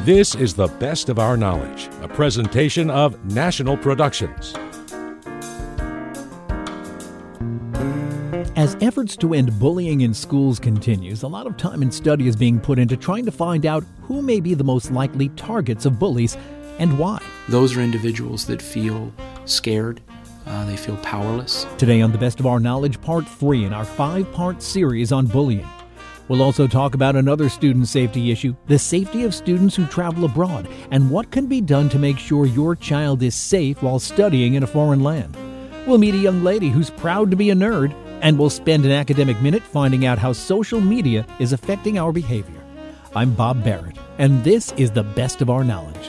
This is The Best of Our Knowledge, a presentation of National Productions. As efforts to end bullying in schools continues, a lot of time and study is being put into trying to find out who may be the most likely targets of bullies and why. Those are individuals that feel scared, they feel powerless. Today on The Best of Our Knowledge, Part 3 in our 5-part series on bullying. We'll also talk about another student safety issue, the safety of students who travel abroad, and what can be done to make sure your child is safe while studying in a foreign land. We'll meet a young lady who's proud to be a nerd, and we'll spend an academic minute finding out how social media is affecting our behavior. I'm Bob Barrett, and this is The Best of Our Knowledge.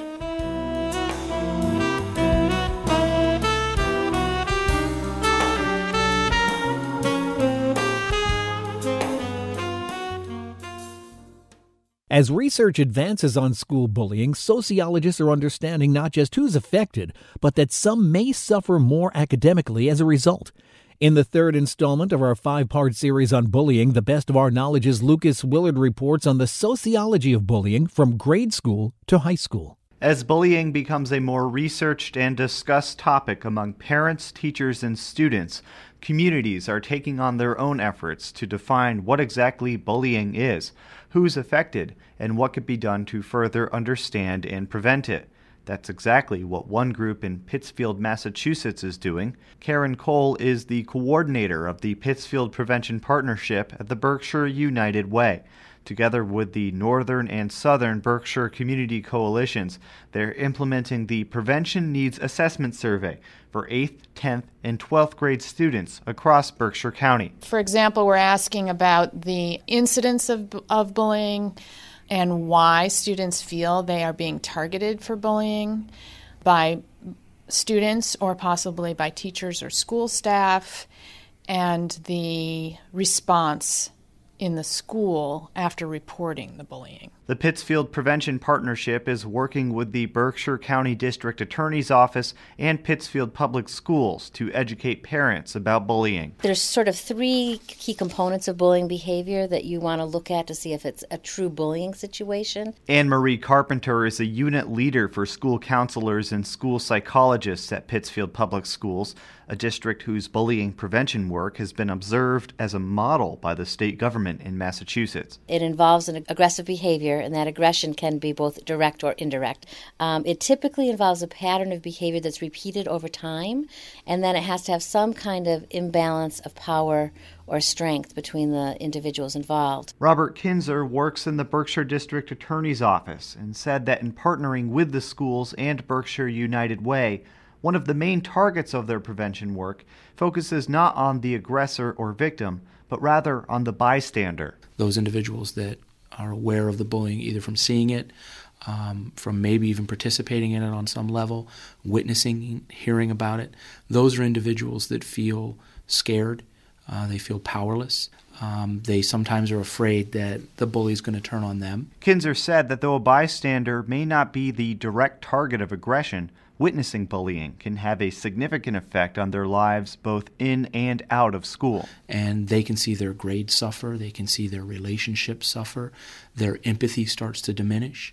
As research advances on school bullying, sociologists are understanding not just who's affected, but that some may suffer more academically as a result. In the third installment of our 5-part series on bullying, The Best of Our Knowledge's Lucas Willard reports on the sociology of bullying from grade school to high school. As bullying becomes a more researched and discussed topic among parents, teachers, and students, communities are taking on their own efforts to define what exactly bullying is, who's affected, and what could be done to further understand and prevent it. That's exactly what one group in Pittsfield, Massachusetts is doing. Karen Cole is the coordinator of the Pittsfield Prevention Partnership at the Berkshire United Way. Together with the Northern and Southern Berkshire Community Coalitions, they're implementing the Prevention Needs Assessment Survey for 8th, 10th, and 12th grade students across Berkshire County. For example, we're asking about the incidence of bullying and why students feel they are being targeted for bullying by students or possibly by teachers or school staff, and the response in the school after reporting the bullying. The Pittsfield Prevention Partnership is working with the Berkshire County District Attorney's Office and Pittsfield Public Schools to educate parents about bullying. There's sort of 3 key components of bullying behavior that you want to look at to see if it's a true bullying situation. Anne-Marie Carpenter is a unit leader for school counselors and school psychologists at Pittsfield Public Schools, a district whose bullying prevention work has been observed as a model by the state government in Massachusetts. It involves an aggressive behavior, and that aggression can be both direct or indirect. It typically involves a pattern of behavior that's repeated over time, and then it has to have some kind of imbalance of power or strength between the individuals involved. Robert Kinzer works in the Berkshire District Attorney's Office and said that in partnering with the schools and Berkshire United Way, one of the main targets of their prevention work focuses not on the aggressor or victim, but rather on the bystander. Those individuals that are aware of the bullying, either from seeing it, from maybe even participating in it on some level, witnessing, hearing about it. Those are individuals that feel scared, they feel powerless. They sometimes are afraid that the bully is going to turn on them. Kinzer said that though a bystander may not be the direct target of aggression, witnessing bullying can have a significant effect on their lives both in and out of school. And they can see their grades suffer, they can see their relationships suffer, their empathy starts to diminish,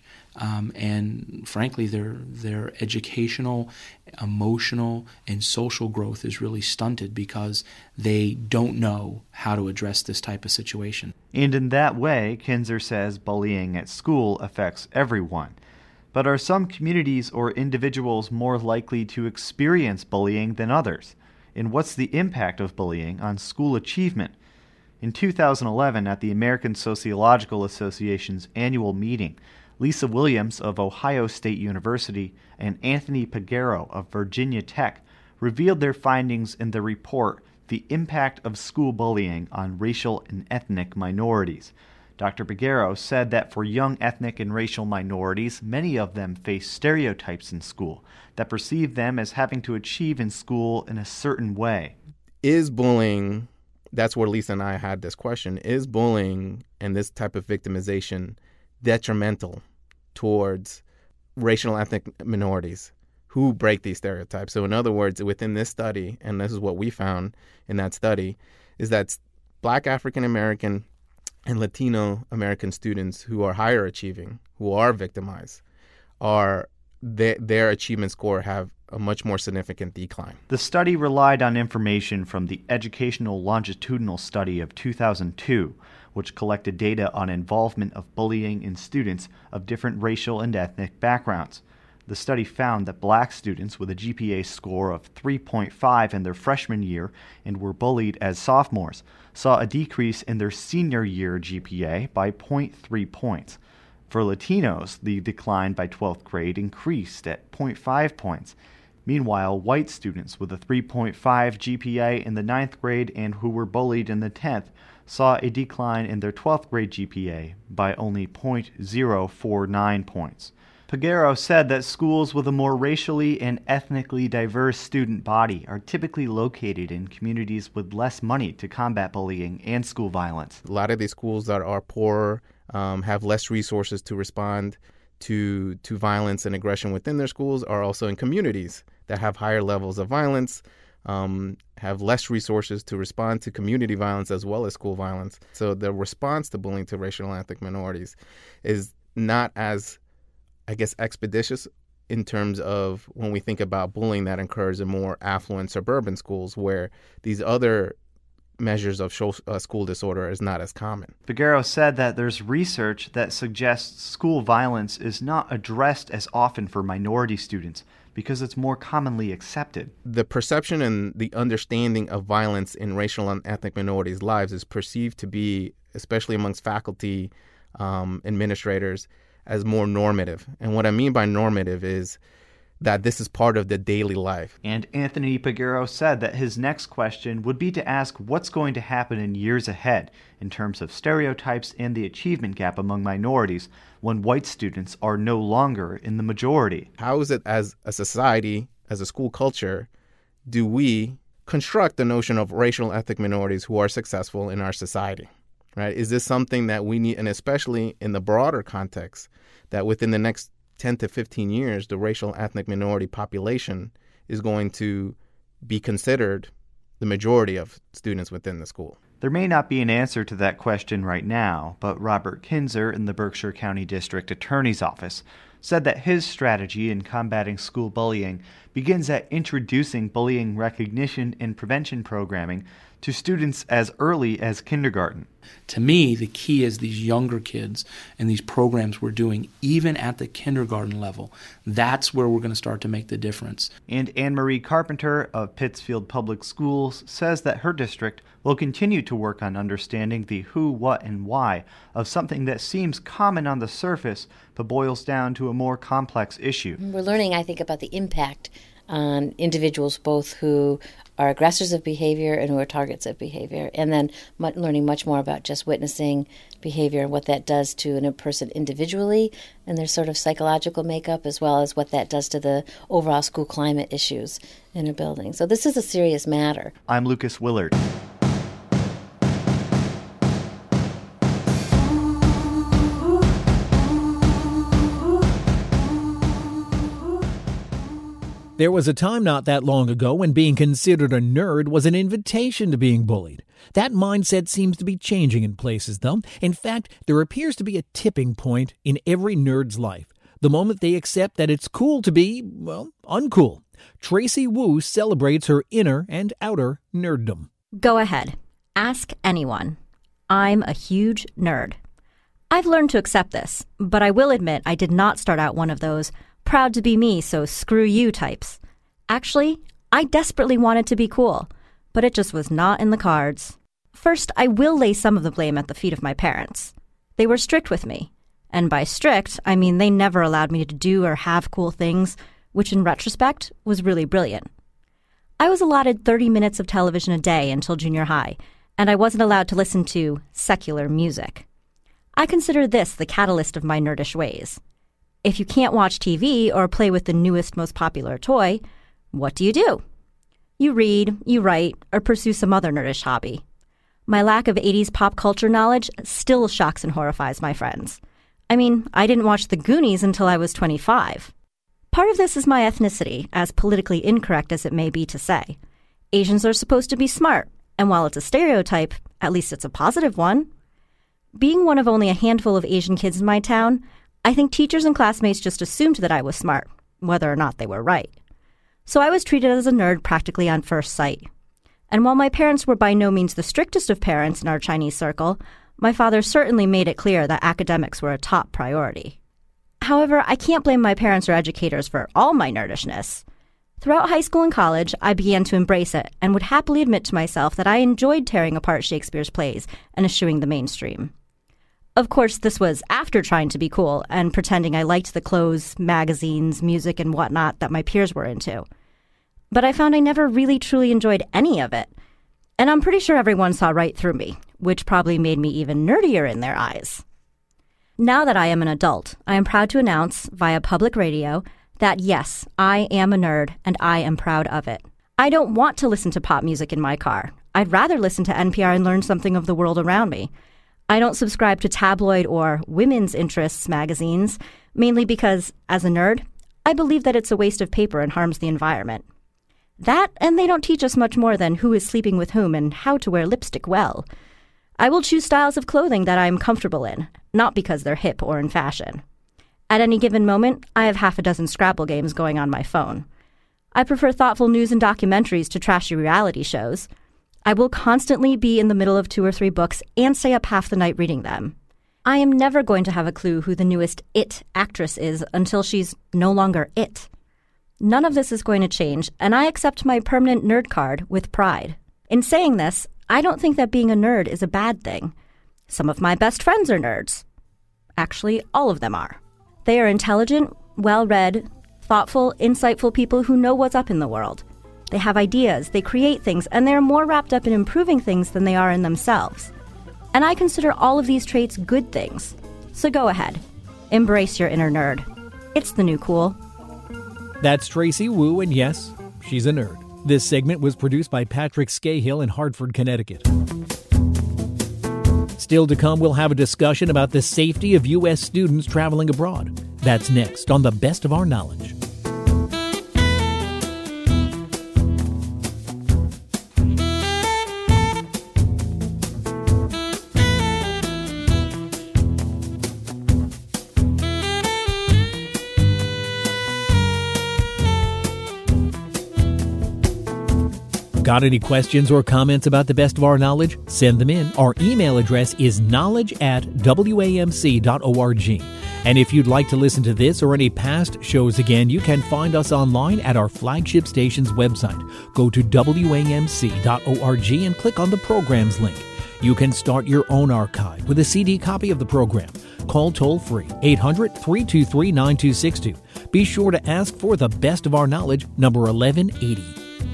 and frankly their educational, emotional, and social growth is really stunted because they don't know how to address this type of situation. And in that way, Kinzer says bullying at school affects everyone. But are some communities or individuals more likely to experience bullying than others? And what's the impact of bullying on school achievement? In 2011, at the American Sociological Association's annual meeting, Lisa Williams of Ohio State University and Anthony Pagero of Virginia Tech revealed their findings in the report, The Impact of School Bullying on Racial and Ethnic Minorities. Dr. Pagero said that for young ethnic and racial minorities, many of them face stereotypes in school that perceive them as having to achieve in school in a certain way. Is bullying, that's where Lisa and I had this question, is bullying and this type of victimization detrimental towards racial and ethnic minorities who break these stereotypes? So in other words, within this study, and this is what we found in that study, is that Black African American and Latino American students who are higher achieving, who are victimized, their achievement score have a much more significant decline. The study relied on information from the Educational Longitudinal Study of 2002, which collected data on involvement of bullying in students of different racial and ethnic backgrounds. The study found that black students with a GPA score of 3.5 in their freshman year and were bullied as sophomores saw a decrease in their senior year GPA by 0.3 points. For Latinos, the decline by 12th grade increased at 0.5 points. Meanwhile, white students with a 3.5 GPA in the 9th grade and who were bullied in the 10th saw a decline in their 12th grade GPA by only 0.049 points. Peguero said that schools with a more racially and ethnically diverse student body are typically located in communities with less money to combat bullying and school violence. A lot of these schools that are poorer have less resources to respond to violence and aggression within their schools, are also in communities that have higher levels of violence, have less resources to respond to community violence as well as school violence. So the response to bullying to racial and ethnic minorities is not as, I guess, expeditious in terms of when we think about bullying that occurs in more affluent suburban schools where these other measures of school disorder is not as common. Peguero said that there's research that suggests school violence is not addressed as often for minority students because it's more commonly accepted. The perception and the understanding of violence in racial and ethnic minorities' lives is perceived to be, especially amongst faculty, administrators, as more normative. And what I mean by normative is that this is part of the daily life. And Anthony Peguero said that his next question would be to ask what's going to happen in years ahead in terms of stereotypes and the achievement gap among minorities when white students are no longer in the majority. How is it as a society, as a school culture, do we construct the notion of racial and ethnic minorities who are successful in our society? Right? Is this something that we need, and especially in the broader context, that within the next 10 to 15 years, the racial ethnic minority population is going to be considered the majority of students within the school? There may not be an answer to that question right now, but Robert Kinzer in the Berkshire County District Attorney's Office said that his strategy in combating school bullying begins at introducing bullying recognition and prevention programming to students as early as kindergarten. To me, the key is these younger kids and these programs we're doing, even at the kindergarten level. That's where we're going to start to make the difference. And Anne-Marie Carpenter of Pittsfield Public Schools says that her district will continue to work on understanding the who, what, and why of something that seems common on the surface but boils down to a more complex issue. We're learning, I think, about the impact on individuals both who are aggressors of behavior and who are targets of behavior, and then learning much more about just witnessing behavior and what that does to a person individually and their sort of psychological makeup, as well as what that does to the overall school climate issues in a building. So this is a serious matter. I'm Lucas Willard. There was a time not that long ago when being considered a nerd was an invitation to being bullied. That mindset seems to be changing in places, though. In fact, there appears to be a tipping point in every nerd's life. The moment they accept that it's cool to be, well, uncool. Tracy Wu celebrates her inner and outer nerddom. Go ahead. Ask anyone. I'm a huge nerd. I've learned to accept this, but I will admit I did not start out one of those proud to be me, so screw you types. Actually, I desperately wanted to be cool, but it just was not in the cards. First, I will lay some of the blame at the feet of my parents. They were strict with me. And by strict, I mean they never allowed me to do or have cool things, which in retrospect was really brilliant. I was allotted 30 minutes of television a day until junior high, and I wasn't allowed to listen to secular music. I consider this the catalyst of my nerdish ways. If you can't watch TV or play with the newest, most popular toy, what do? You read, you write, or pursue some other nerdish hobby. My lack of 80s pop culture knowledge still shocks and horrifies my friends. I mean, I didn't watch The Goonies until I was 25. Part of this is my ethnicity, as politically incorrect as it may be to say. Asians are supposed to be smart, and while it's a stereotype, at least it's a positive one. Being one of only a handful of Asian kids in my town, I think teachers and classmates just assumed that I was smart, whether or not they were right. So I was treated as a nerd practically on first sight. And while my parents were by no means the strictest of parents in our Chinese circle, my father certainly made it clear that academics were a top priority. However, I can't blame my parents or educators for all my nerdishness. Throughout high school and college, I began to embrace it and would happily admit to myself that I enjoyed tearing apart Shakespeare's plays and eschewing the mainstream. Of course, this was after trying to be cool and pretending I liked the clothes, magazines, music, and whatnot that my peers were into. But I found I never really truly enjoyed any of it. And I'm pretty sure everyone saw right through me, which probably made me even nerdier in their eyes. Now that I am an adult, I am proud to announce, via public radio, that yes, I am a nerd, and I am proud of it. I don't want to listen to pop music in my car. I'd rather listen to NPR and learn something of the world around me. I don't subscribe to tabloid or women's interests magazines, mainly because, as a nerd, I believe that it's a waste of paper and harms the environment. That, and they don't teach us much more than who is sleeping with whom and how to wear lipstick well. I will choose styles of clothing that I am comfortable in, not because they're hip or in fashion. At any given moment, I have half a dozen Scrabble games going on my phone. I prefer thoughtful news and documentaries to trashy reality shows. I will constantly be in the middle of 2 or 3 books and stay up half the night reading them. I am never going to have a clue who the newest It actress is until she's no longer It. None of this is going to change, and I accept my permanent nerd card with pride. In saying this, I don't think that being a nerd is a bad thing. Some of my best friends are nerds. Actually, all of them are. They are intelligent, well-read, thoughtful, insightful people who know what's up in the world. They have ideas, they create things, and they're more wrapped up in improving things than they are in themselves. And I consider all of these traits good things. So go ahead. Embrace your inner nerd. It's the new cool. That's Tracy Wu, and yes, she's a nerd. This segment was produced by Patrick Scahill in Hartford, Connecticut. Still to come, we'll have a discussion about the safety of U.S. students traveling abroad. That's next on The Best of Our Knowledge. Got any questions or comments about The Best of Our Knowledge? Send them in. Our email address is knowledge@wamc.org. And if you'd like to listen to this or any past shows again, you can find us online at our flagship station's website. Go to wamc.org and click on the programs link. You can start your own archive with a CD copy of the program. Call toll-free 800-323-9262. Be sure to ask for The Best of Our Knowledge, number 1180.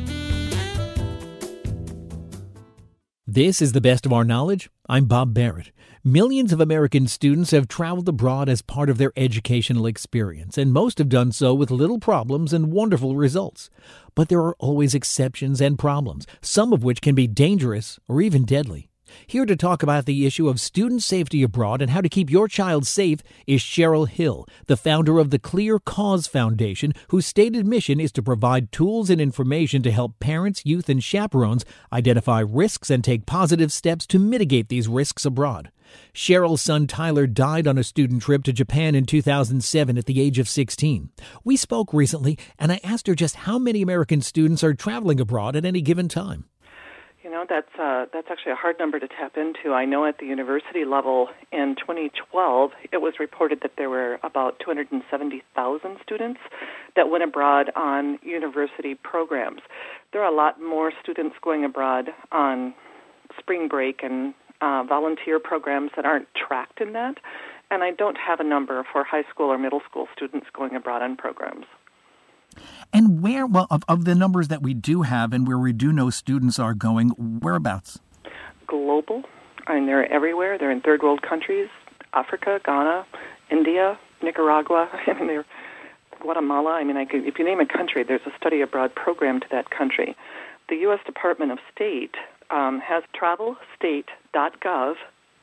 This is The Best of Our Knowledge. I'm Bob Barrett. Millions of American students have traveled abroad as part of their educational experience, and most have done so with little problems and wonderful results. But there are always exceptions and problems, some of which can be dangerous or even deadly. Here to talk about the issue of student safety abroad and how to keep your child safe is Cheryl Hill, the founder of the Clear Cause Foundation, whose stated mission is to provide tools and information to help parents, youth, and chaperones identify risks and take positive steps to mitigate these risks abroad. Cheryl's son Tyler died on a student trip to Japan in 2007 at the age of 16. We spoke recently, and I asked her just how many American students are traveling abroad at any given time. You know, that's actually a hard number to tap into. I know at the university level in 2012, it was reported that there were about 270,000 students that went abroad on university programs. There are a lot more students going abroad on spring break and volunteer programs that aren't tracked in that, and I don't have a number for high school or middle school students going abroad on programs. And where, well, of the numbers that we do have and where we do know students are going, whereabouts? Global. I mean, they're everywhere. They're in third world countries, Africa, Ghana, India, Nicaragua, Guatemala. I mean, if you name a country, there's a study abroad program to that country. The U.S. Department of State has travelstate.gov,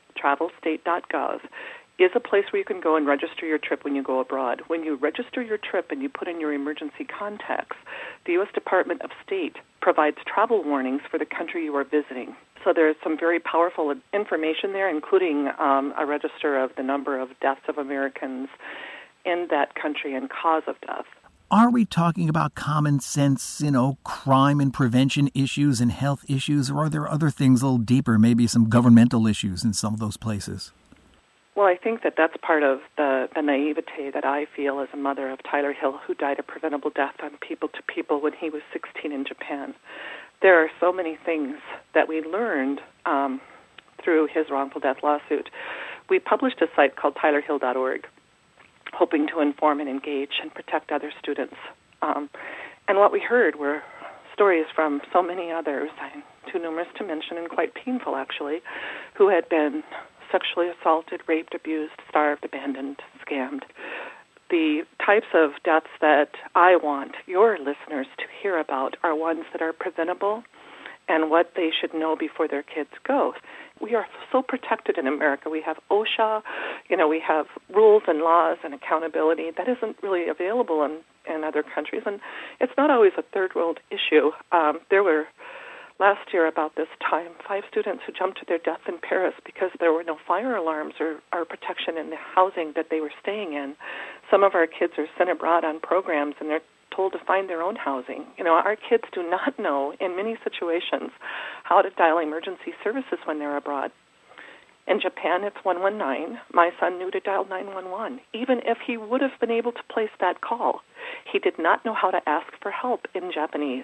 is a place where you can go and register your trip when you go abroad. When you register your trip and you put in your emergency contacts, the U.S. Department of State provides travel warnings for the country you are visiting. So there's some very powerful information there, including a register of the number of deaths of Americans in that country and cause of death. Are we talking about common sense, crime and prevention issues and health issues, or are there other things a little deeper, maybe some governmental issues in some of those places? Well, I think that's part of the naivete that I feel as a mother of Tyler Hill, who died a preventable death on People to People when he was 16 in Japan. There are so many things that we learned through his wrongful death lawsuit. We published a site called tylerhill.org, hoping to inform and engage and protect other students. And what we heard were stories from so many others, too numerous to mention and quite painful actually, who had been sexually assaulted, raped, abused, starved, abandoned, scammed. The types of deaths that I want your listeners to hear about are ones that are preventable and what they should know before their kids go. We are so protected in America. We have OSHA, we have rules and laws and accountability. That isn't really available in other countries, and it's not always a third world issue. There were, last year about this time, 5 students who jumped to their death in Paris because there were no fire alarms or protection in the housing that they were staying in. Some of our kids are sent abroad on programs, and they're told to find their own housing. Our kids do not know, in many situations, how to dial emergency services when they're abroad. In Japan, it's 119. My son knew to dial 911, even if he would have been able to place that call. He did not know how to ask for help in Japanese.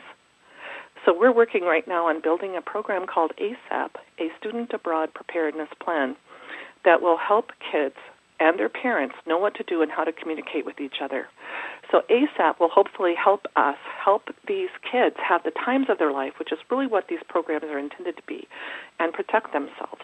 So we're working right now on building a program called ASAP, a Student Abroad Preparedness Plan, that will help kids and their parents know what to do and how to communicate with each other. So ASAP will hopefully help these kids have the times of their life, which is really what these programs are intended to be, and protect themselves.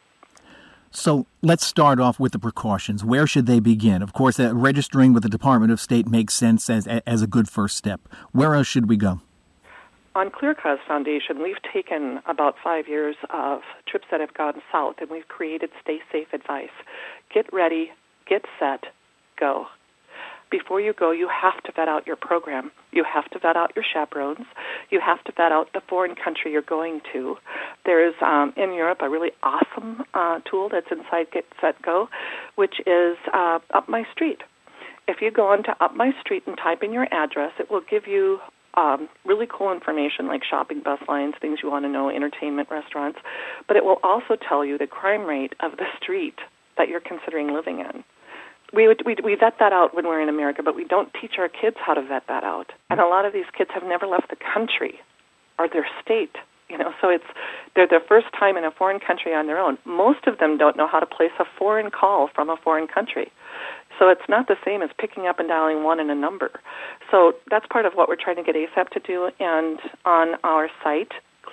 So let's start off with the precautions. Where should they begin? Of course, registering with the Department of State makes sense as a good first step. Where else should we go? On Clear Cause Foundation, we've taken about 5 years of trips that have gone south, and we've created Stay Safe advice. Get ready, get set, go. Before you go, you have to vet out your program. You have to vet out your chaperones. You have to vet out the foreign country you're going to. There is, in Europe, a really awesome tool that's inside Get Set Go, which is Up My Street. If you go onto Up My Street and type in your address, it will give you really cool information like shopping bus lines, things you want to know, entertainment, restaurants. But it will also tell you the crime rate of the street that you're considering living in. We vet that out when we're in America, but we don't teach our kids how to vet that out. And a lot of these kids have never left the country or their state. So they're their first time in a foreign country on their own. Most of them don't know how to place a foreign call from a foreign country. So it's not the same as picking up and dialing one and a number. So that's part of what we're trying to get ASAP to do. And on our site,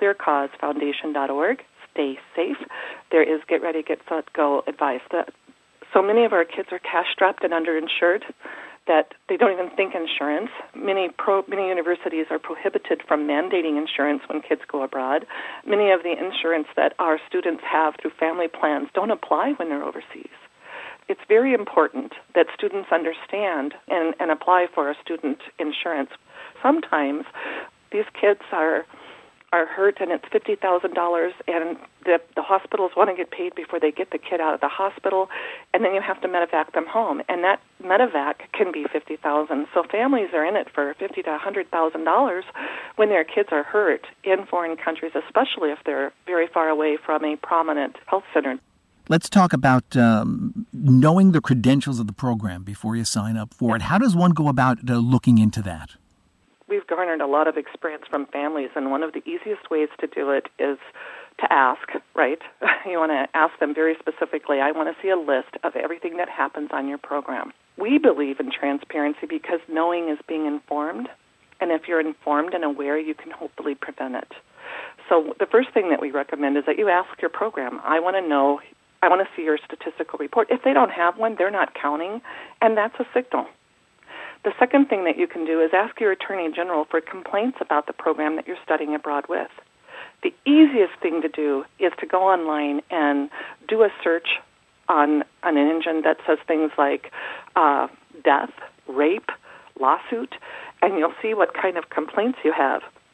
clearcausefoundation.org, stay safe, there is Get Ready, Get Set, Go advice. So many of our kids are cash-strapped and underinsured that they don't even think insurance. Many universities are prohibited from mandating insurance when kids go abroad. Many of the insurance that our students have through family plans don't apply when they're overseas. It's very important that students understand and apply for a student insurance. Sometimes these kids are hurt and it's $50,000 and the hospitals want to get paid before they get the kid out of the hospital, and then you have to medevac them home, and that medevac can be $50,000. So families are in it for $50,000 to $100,000 when their kids are hurt in foreign countries, especially if they're very far away from a prominent health center. Let's talk about knowing the credentials of the program before you sign up for it. How does one go about looking into that? We've garnered a lot of experience from families, and one of the easiest ways to do it is to ask, right? You want to ask them very specifically, I want to see a list of everything that happens on your program. We believe in transparency because knowing is being informed, and if you're informed and aware, you can hopefully prevent it. So the first thing that we recommend is that you ask your program, I want to see your statistical report. If they don't have one, they're not counting, and that's a signal. The second thing that you can do is ask your Attorney General for complaints about the program that you're studying abroad with. The easiest thing to do is to go online and do a search on an engine that says things like death, rape, lawsuit, and you'll see what kind of complaints you have.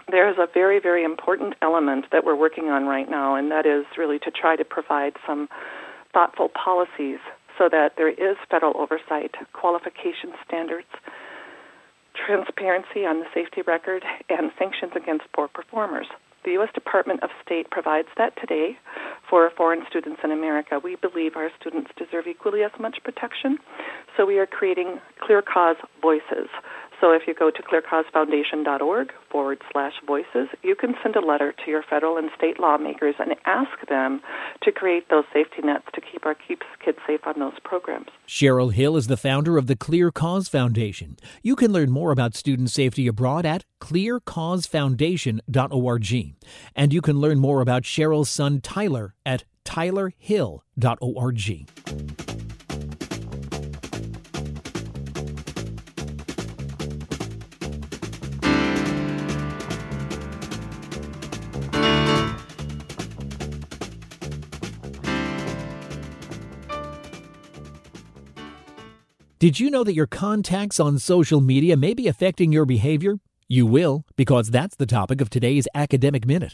there is a very, very important element that we're working on right now, and that is really to try to provide some thoughtful policies so that there is federal oversight, qualification standards, transparency on the safety record, and sanctions against poor performers. The U.S. Department of State provides that today for foreign students in America. We believe our students deserve equally as much protection, so we are creating Clear Cause Voices. So if you go to clearcausefoundation.org/voices, you can send a letter to your federal and state lawmakers and ask them to create those safety nets to keep kids safe on those programs. Cheryl Hill is the founder of the Clear Cause Foundation. You can learn more about student safety abroad at clearcausefoundation.org. And you can learn more about Cheryl's son Tyler at tylerhill.org. Did you know that your contacts on social media may be affecting your behavior? You will, because that's the topic of today's Academic Minute.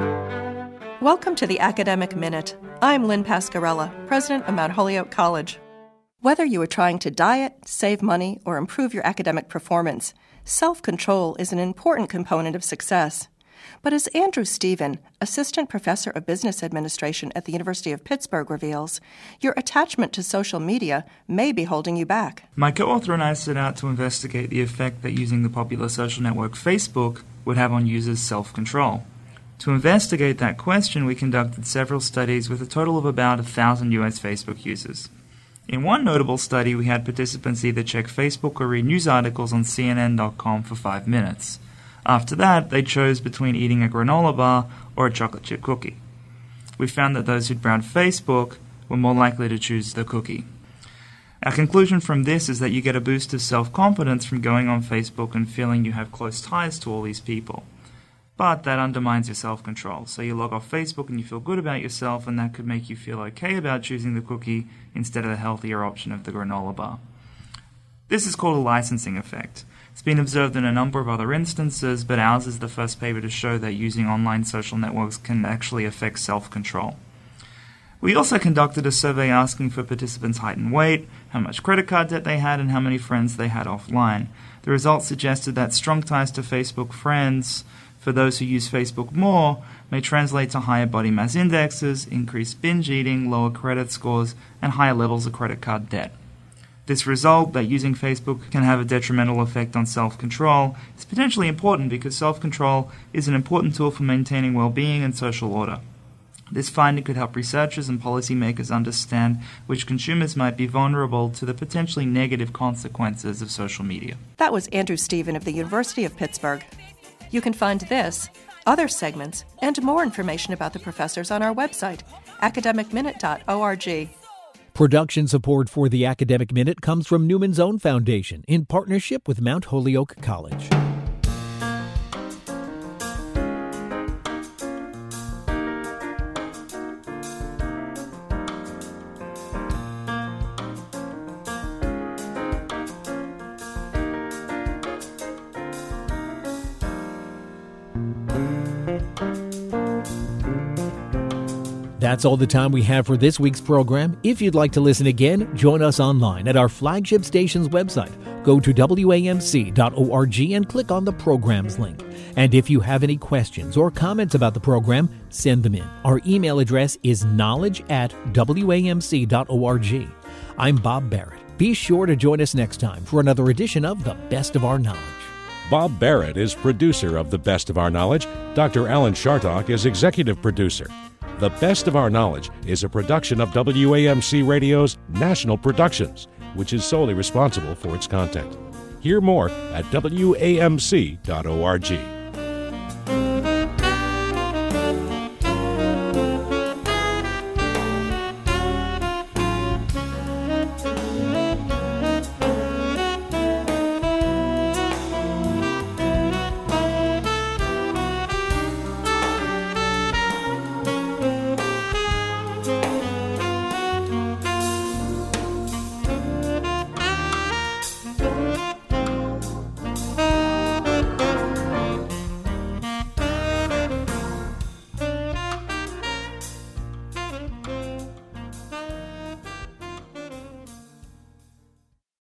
Welcome to the Academic Minute. I'm Lynn Pascarella, president of Mount Holyoke College. Whether you are trying to diet, save money, or improve your academic performance, self-control is an important component of success. But as Andrew Stephen, assistant professor of business administration at the University of Pittsburgh, reveals, your attachment to social media may be holding you back. My co-author and I set out to investigate the effect that using the popular social network Facebook would have on users' self-control. To investigate that question, we conducted several studies with a total of about 1,000 U.S. Facebook users. In one notable study, we had participants either check Facebook or read news articles on CNN.com for 5 minutes. After that, they chose between eating a granola bar or a chocolate chip cookie. We found that those who'd browsed Facebook were more likely to choose the cookie. Our conclusion from this is that you get a boost of self-confidence from going on Facebook and feeling you have close ties to all these people. But that undermines your self-control. So you log off Facebook and you feel good about yourself, and that could make you feel okay about choosing the cookie instead of the healthier option of the granola bar. This is called a licensing effect. It's been observed in a number of other instances, but ours is the first paper to show that using online social networks can actually affect self-control. We also conducted a survey asking for participants' height and weight, how much credit card debt they had, and how many friends they had offline. The results suggested that strong ties to Facebook friends for those who use Facebook more may translate to higher body mass indexes, increased binge eating, lower credit scores, and higher levels of credit card debt. This result, that using Facebook can have a detrimental effect on self-control, is potentially important because self-control is an important tool for maintaining well-being and social order. This finding could help researchers and policymakers understand which consumers might be vulnerable to the potentially negative consequences of social media. That was Andrew Stephen of the University of Pittsburgh. You can find this, other segments, and more information about the professors on our website, academicminute.org. Production support for the Academic Minute comes from Newman's Own Foundation in partnership with Mount Holyoke College. That's all the time we have for this week's program. If you'd like to listen again, join us online at our flagship station's website. Go to wamc.org and click on the programs link. And if you have any questions or comments about the program, send them in. Our email address is knowledge@wamc.org. I'm Bob Barrett. Be sure to join us next time for another edition of The Best of Our Knowledge. Bob Barrett is producer of The Best of Our Knowledge. Dr. Alan Chartock is executive producer. The Best of Our Knowledge is a production of WAMC Radio's National Productions, which is solely responsible for its content. Hear more at wamc.org.